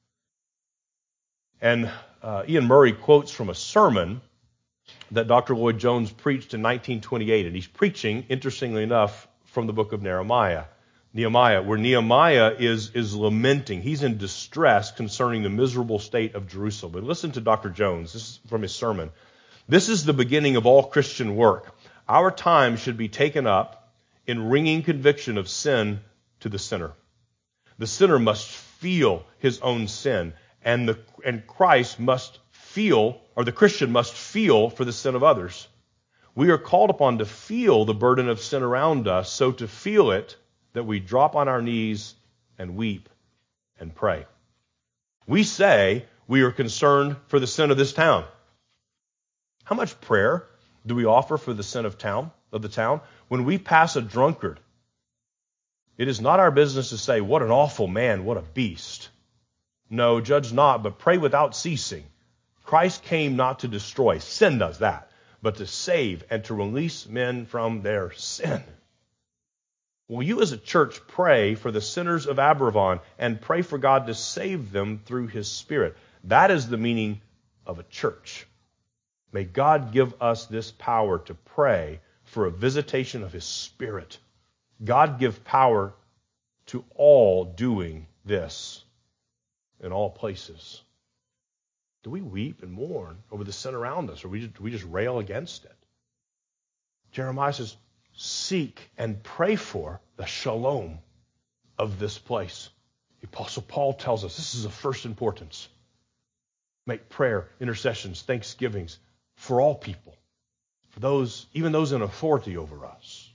And Ian Murray quotes from a sermon that Dr. Lloyd-Jones preached in 1928, and he's preaching, interestingly enough, from the book of Nehemiah, where Nehemiah is lamenting. He's in distress concerning the miserable state of Jerusalem. But listen to Dr. Jones. This is from his sermon. This is the beginning of all Christian work. Our time should be taken up in ringing conviction of sin to the sinner. The sinner must feel his own sin, and Christ must feel, or the Christian must feel for the sin of others. We are called upon to feel the burden of sin around us, so to feel it that we drop on our knees and weep and pray. We say we are concerned for the sin of this town. How much prayer do we offer for the sin of the town? When we pass a drunkard, it is not our business to say, what an awful man, what a beast. No, judge not, but pray without ceasing. Christ came not to destroy. Sin does that. But to save and to release men from their sin. Will you as a church pray for the sinners of Abervon and pray for God to save them through His Spirit? That is the meaning of a church. May God give us this power to pray for a visitation of His Spirit. God give power to all doing this in all places. Do we weep and mourn over the sin around us, or do we just rail against it? Jeremiah says, seek and pray for the shalom of this place. The Apostle Paul tells us this is of first importance. Make prayer, intercessions, thanksgivings for all people, for those, even those in authority over us.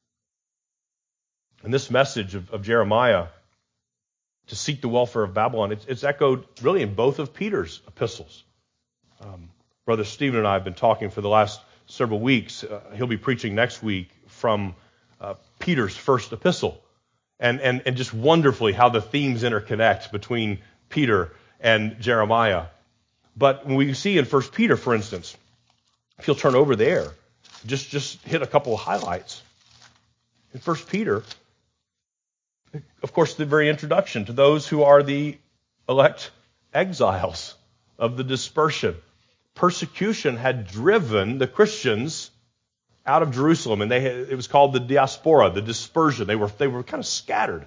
And this message of Jeremiah to seek the welfare of Babylon, it's echoed really in both of Peter's epistles. Brother Stephen and I have been talking for the last several weeks. He'll be preaching next week from Peter's first epistle. And just wonderfully how the themes interconnect between Peter and Jeremiah. But when we see in 1 Peter, for instance, if you'll turn over there, just hit a couple of highlights. In 1 Peter, of course, the very introduction to those who are the elect exiles of the dispersion. Persecution had driven the Christians out of Jerusalem, and it was called the diaspora, the dispersion. They were kind of scattered.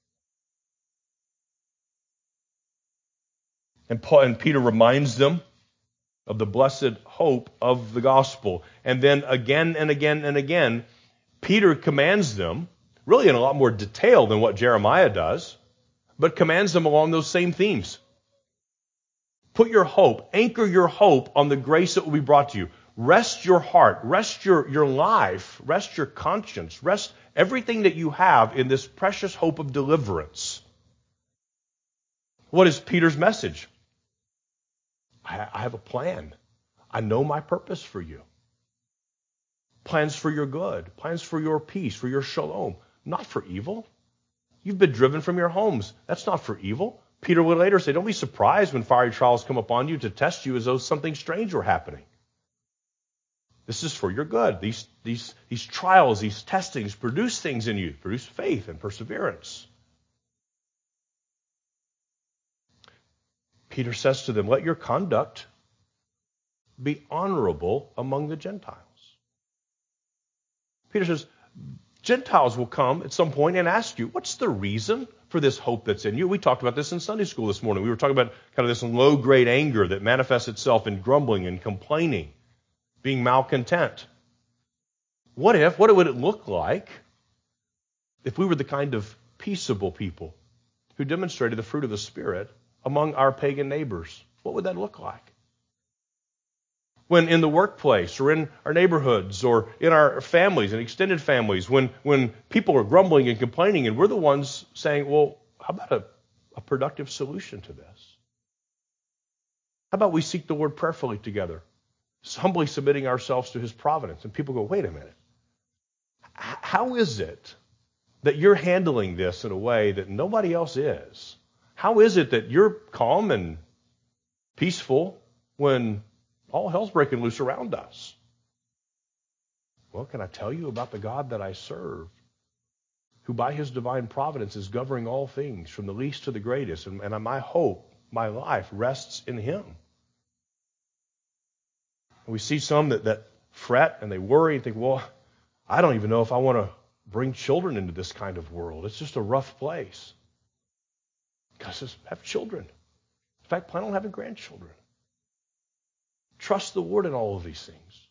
And Peter reminds them of the blessed hope of the gospel. And then again and again and again, Peter commands them, really in a lot more detail than what Jeremiah does, but commands them along those same themes. Put your hope, anchor your hope on the grace that will be brought to you. Rest your heart, rest your life, rest your conscience, rest everything that you have in this precious hope of deliverance. What is Peter's message? I have a plan. I know my purpose for you. Plans for your good, plans for your peace, for your shalom, not for evil. You've been driven from your homes. That's not for evil. Peter would later say, don't be surprised when fiery trials come upon you to test you as though something strange were happening. This is for your good. These trials, these testings produce things in you, produce faith and perseverance. Peter says to them, let your conduct be honorable among the Gentiles. Peter says, Gentiles will come at some point and ask you, what's the reason for this hope that's in you? We talked about this in Sunday school this morning. We were talking about kind of this low-grade anger that manifests itself in grumbling and complaining, being malcontent. What would it look like if we were the kind of peaceable people who demonstrated the fruit of the Spirit among our pagan neighbors? What would that look like? When in the workplace or in our neighborhoods or in our families and extended families, when people are grumbling and complaining and we're the ones saying, well, how about a productive solution to this? How about we seek the Lord prayerfully together, humbly submitting ourselves to His providence? And people go, wait a minute. How is it that you're handling this in a way that nobody else is? How is it that you're calm and peaceful when all hell's breaking loose around us? Well, can I tell you about the God that I serve, who by His divine providence is governing all things, from the least to the greatest, and my hope, my life, rests in Him. And we see some that fret and they worry and think, well, I don't even know if I want to bring children into this kind of world. It's just a rough place. God says, have children. In fact, plan on having grandchildren. Trust the Lord in all of these things.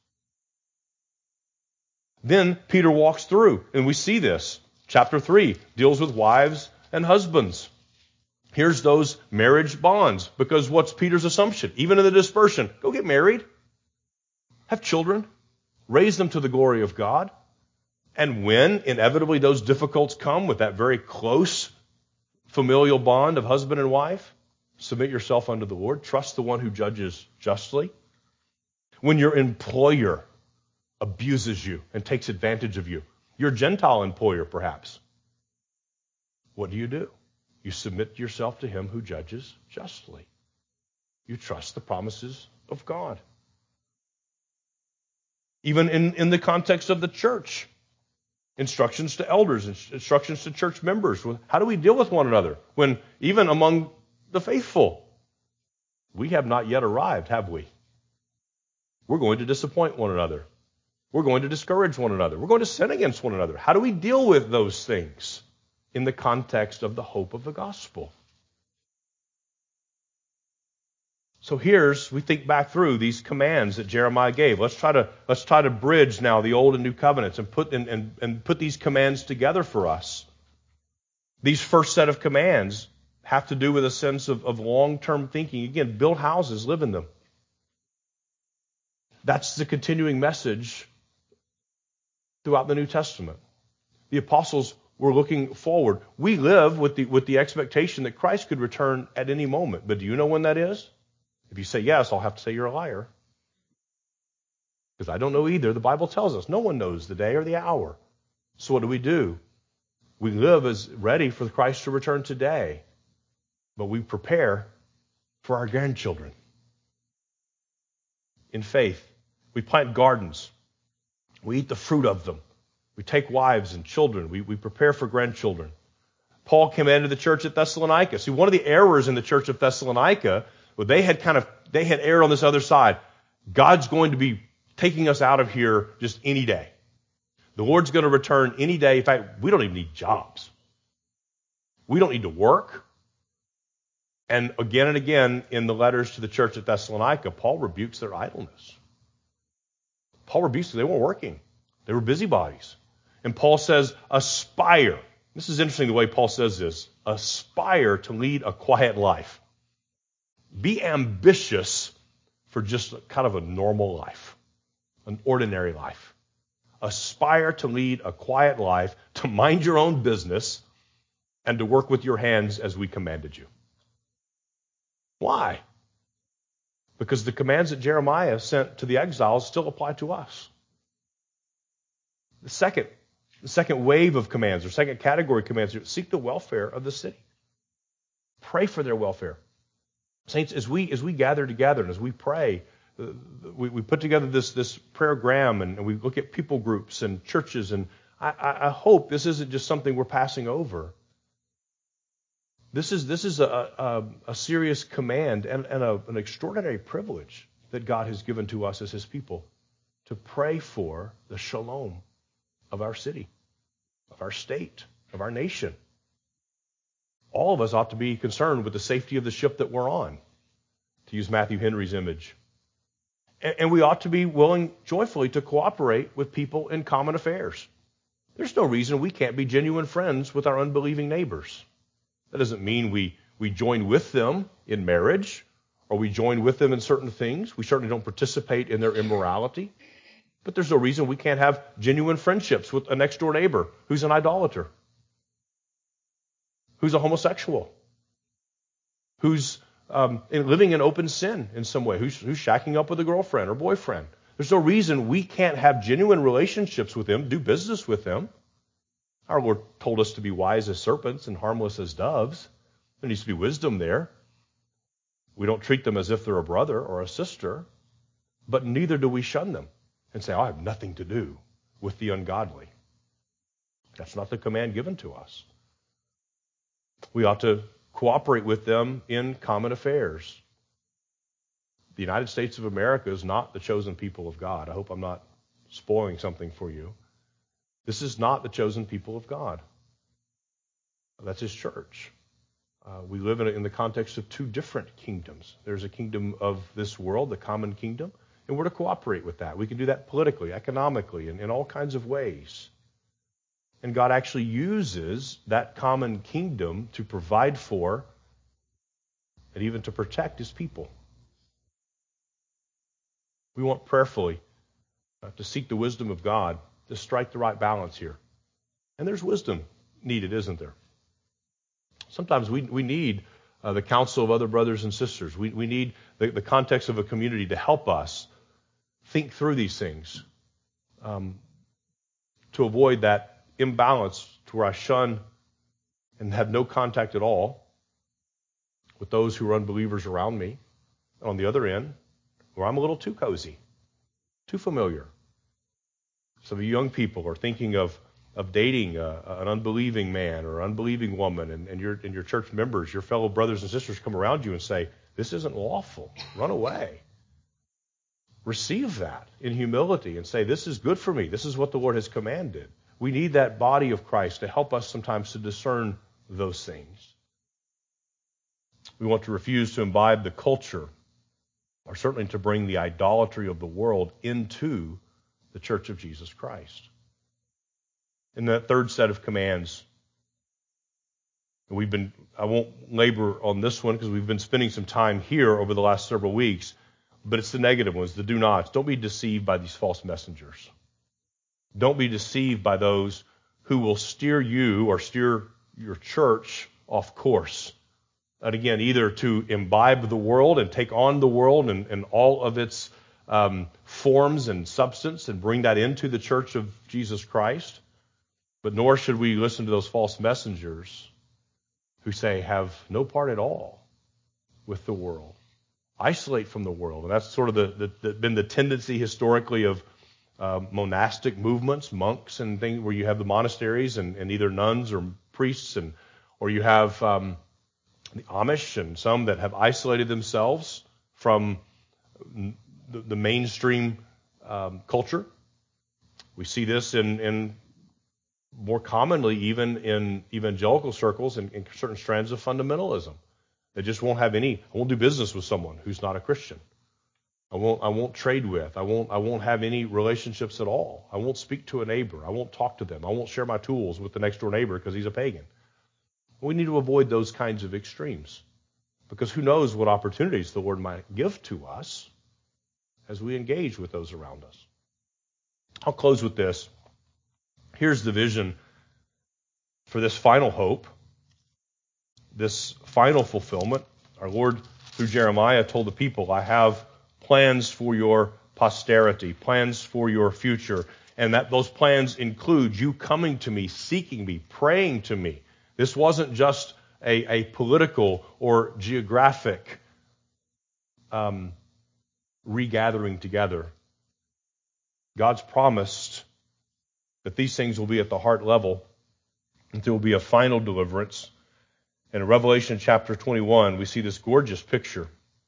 Then Peter walks through, and we see this. Chapter 3 deals with wives and husbands. Here's those marriage bonds, because what's Peter's assumption? Even in the dispersion, go get married, have children, raise them to the glory of God, and when inevitably those difficulties come with that very close familial bond of husband and wife, submit yourself unto the Lord, trust the one who judges justly. When your employer abuses you and takes advantage of you, your Gentile employer perhaps, what do? You submit yourself to Him who judges justly. You trust the promises of God. Even in the context of the church, Instructions to elders, instructions to church members. How do we deal with one another when even among the faithful, we have not yet arrived, have we? We're going to disappoint one another. We're going to discourage one another. We're going to sin against one another. How do we deal with those things in the context of the hope of the gospel? So we think back through these commands that Jeremiah gave. Let's try to bridge now the old and new covenants and put these commands together for us. These first set of commands have to do with a sense of long-term thinking. Again, build houses, live in them. That's the continuing message throughout the New Testament. The apostles were looking forward. We live with the expectation that Christ could return at any moment. But do you know when that is? If you say yes, I'll have to say you're a liar. Because I don't know either. The Bible tells us no one knows the day or the hour. So what do? We live as ready for Christ to return today. But we prepare for our grandchildren. In faith, we plant gardens. We eat the fruit of them. We take wives and children. We prepare for grandchildren. Paul commanded the church at Thessalonica. See, one of the errors in the church of Thessalonica, well, they had erred on this other side. God's going to be taking us out of here just any day. The Lord's going to return any day. In fact, we don't even need jobs. We don't need to work. And again, in the letters to the church at Thessalonica, Paul rebukes their idleness. Paul rebukes them. They weren't working. They were busybodies. And Paul says, aspire. This is interesting the way Paul says this. Aspire to lead a quiet life. Be ambitious for just kind of a normal life, an ordinary life. Aspire to lead a quiet life, to mind your own business, and to work with your hands as we commanded you. Why? Because the commands that Jeremiah sent to the exiles still apply to us. The second wave of commands, or second category of commands, seek the welfare of the city. Pray for their welfare. Saints, as we gather together and as we pray, we put together this prayer-gram and we look at people groups and churches, and I hope this isn't just something we're passing over. This is a serious command and an extraordinary privilege that God has given to us as His people to pray for the shalom of our city, of our state, of our nation. All of us ought to be concerned with the safety of the ship that we're on, to use Matthew Henry's image. And we ought to be willing joyfully to cooperate with people in common affairs. There's no reason we can't be genuine friends with our unbelieving neighbors. That doesn't mean we join with them in marriage or we join with them in certain things. We certainly don't participate in their immorality. But there's no reason we can't have genuine friendships with a next-door neighbor who's an idolater, who's a homosexual, who's living in open sin in some way, who's shacking up with a girlfriend or boyfriend. There's no reason we can't have genuine relationships with them, do business with them. Our Lord told us to be wise as serpents and harmless as doves. There needs to be wisdom there. We don't treat them as if they're a brother or a sister, but neither do we shun them and say, I have nothing to do with the ungodly. That's not the command given to us. We ought to cooperate with them in common affairs. The United States of America is not the chosen people of God. I hope I'm not spoiling something for you. This is not the chosen people of God. That's His church. We live in the context of two different kingdoms. There's a kingdom of this world, the common kingdom, and we're to cooperate with that. We can do that politically, economically, and in all kinds of ways. And God actually uses that common kingdom to provide for and even to protect His people. We want prayerfully to seek the wisdom of God to strike the right balance here. And there's wisdom needed, isn't there? Sometimes we need the counsel of other brothers and sisters. We need the context of a community to help us think through these things, to avoid that imbalance to where I shun and have no contact at all with those who are unbelievers around me. And on the other end, where I'm a little too cozy, too familiar. Some of you young people are thinking of of dating an unbelieving man or unbelieving woman, and your church members, your fellow brothers and sisters come around you and say, this isn't lawful, run away. Receive that in humility and say, this is good for me. This is what the Lord has commanded. We need that body of Christ to help us sometimes to discern those things. We want to refuse to imbibe the culture, or certainly to bring the idolatry of the world into the church of Jesus Christ. In that third set of commands, I won't labor on this one because we've been spending some time here over the last several weeks, but it's the negative ones, the do nots. Don't be deceived by these false messengers. Don't be deceived by those who will steer you or steer your church off course. And again, either to imbibe the world and take on the world and all of its forms and substance and bring that into the church of Jesus Christ. But nor should we listen to those false messengers who say have no part at all with the world. Isolate from the world. And that's sort of been the tendency historically of monastic movements, monks and things where you have the monasteries and either nuns or priests, or you have the Amish and some that have isolated themselves from the mainstream culture. We see this in more commonly even in evangelical circles and in certain strands of fundamentalism. They just won't do business with someone who's not a Christian. I won't trade with. I won't have any relationships at all. I won't speak to a neighbor. I won't talk to them. I won't share my tools with the next door neighbor because he's a pagan. We need to avoid those kinds of extremes because who knows what opportunities the Lord might give to us as we engage with those around us. I'll close with this. Here's the vision for this final hope, this final fulfillment. Our Lord, through Jeremiah, told the people, I have plans for your posterity, plans for your future, and that those plans include you coming to me, seeking me, praying to me. This wasn't just a political or geographic regathering together. God's promised that these things will be at the heart level, that there will be a final deliverance. And in Revelation chapter 21, we see this gorgeous picture.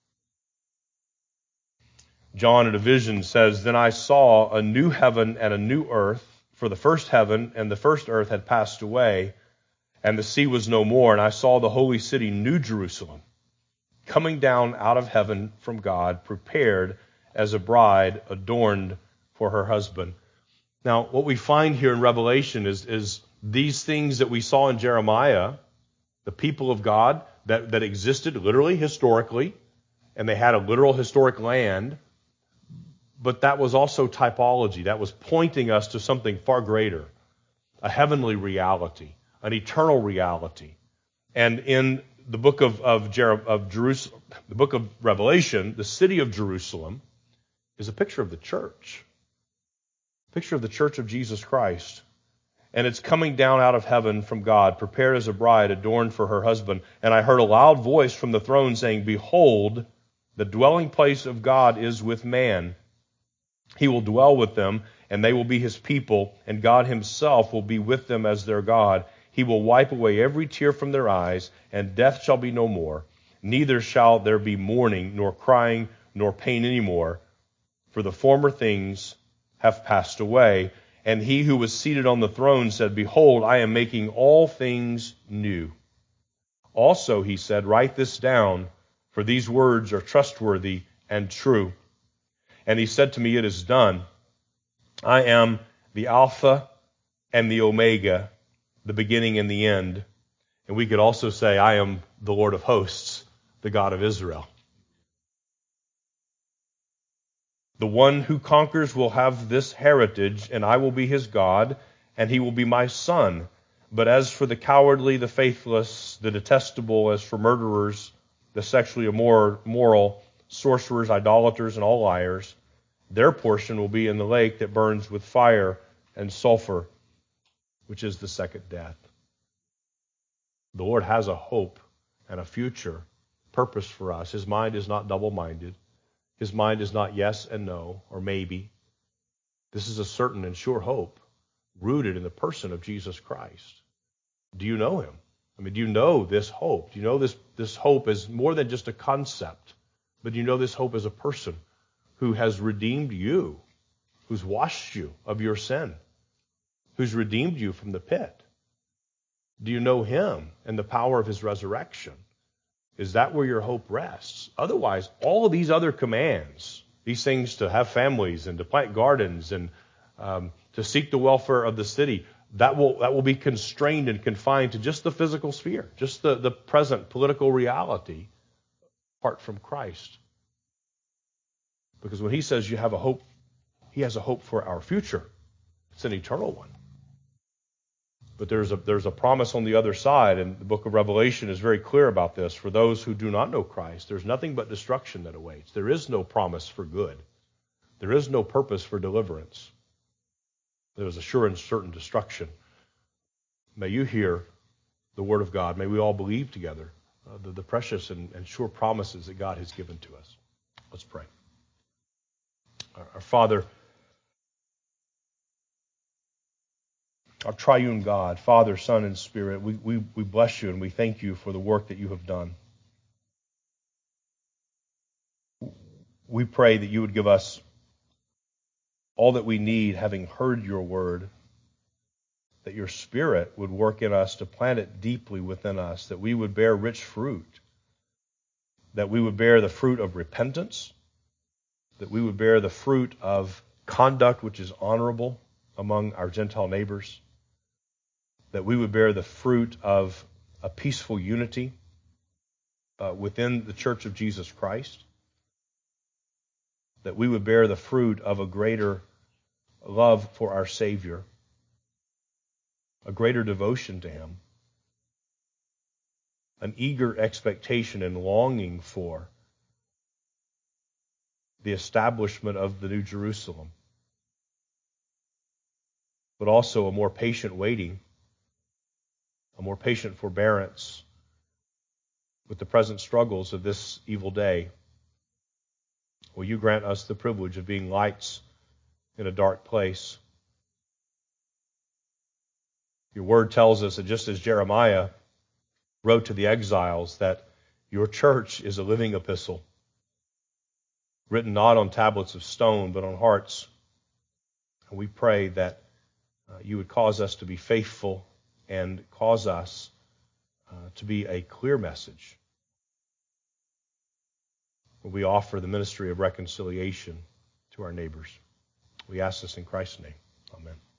John in a vision says, Then I saw a new heaven and a new earth, for the first heaven and the first earth had passed away, and the sea was no more. And I saw the holy city, New Jerusalem, coming down out of heaven from God, prepared as a bride adorned for her husband. Now, what we find here in Revelation is these things that we saw in Jeremiah, the people of God that existed literally historically, and they had a literal historic land, but that was also typology. That was pointing us to something far greater, a reality, an eternal reality. And in the book of Jerusalem, the book of Revelation, the city of Jerusalem is a picture of the church. Picture of the church of Jesus Christ. And it's coming down out of heaven from God, prepared as a bride adorned for her husband. And I heard a loud voice from the throne saying, Behold, the dwelling place of God is with man. He will dwell with them, and they will be his people, and God himself will be with them as their God. He will wipe away every tear from their eyes, and death shall be no more. Neither shall there be mourning, nor crying, nor pain any more, for the former things have passed away. And he who was seated on the throne said, Behold, I am making all things new. Also, he said, Write this down, for these words are trustworthy and true. And he said to me, It is done. I am the Alpha and the Omega, the beginning and the end. And we could also say, I am the Lord of hosts, the God of Israel. The one who conquers will have this heritage, and I will be his God, and he will be my son. But as for the cowardly, the faithless, the detestable, as for murderers, the sexually immoral, sorcerers, idolaters, and all liars, their portion will be in the lake that burns with fire and sulfur, which is the second death. The Lord has a hope and a future purpose for us. His mind is not double-minded. His mind is not yes and no or maybe. This is a certain and sure hope rooted in the person of Jesus Christ. Do you know him? I mean, do you know this hope? Do you know this hope is more than just a concept, but do you know this hope as a person who has redeemed you, who's washed you of your sin, who's redeemed you from the pit? Do you know him and the power of his resurrection? Is that where your hope rests? Otherwise, all of these other commands, these things to have families and to plant gardens and to seek the welfare of the city, that will be constrained and confined to just the physical sphere, just the present political reality apart from Christ. Because when he says you have a hope, he has a hope for our future. It's an eternal one. But there's a promise on the other side, and the book of Revelation is very clear about this. For those who do not know Christ, there's nothing but destruction that awaits. There is no promise for good. There is no purpose for deliverance. There is a sure and certain destruction. May you hear the word of God. May we all believe together the precious and sure promises that God has given to us. Let's pray. Our Father, our triune God, Father, Son, and Spirit, we bless you and we thank you for the work that you have done. We pray that you would give us all that we need, having heard your word, that your Spirit would work in us to plant it deeply within us, that we would bear rich fruit, that we would bear the fruit of repentance, that we would bear the fruit of conduct which is honorable among our Gentile neighbors, that we would bear the fruit of a peaceful unity within the Church of Jesus Christ, that we would bear the fruit of a greater love for our Savior, a greater devotion to him, an eager expectation and longing for the establishment of the New Jerusalem, but also a more patient waiting, a more patient forbearance with the present struggles of this evil day. Will you grant us the privilege of being lights in a dark place? Your word tells us that just as Jeremiah wrote to the exiles, that your church is a living epistle, written not on tablets of stone, but on hearts. And we pray that you would cause us to be faithful and cause us to be a clear message when we offer the ministry of reconciliation to our neighbors. We ask this in Christ's name. Amen.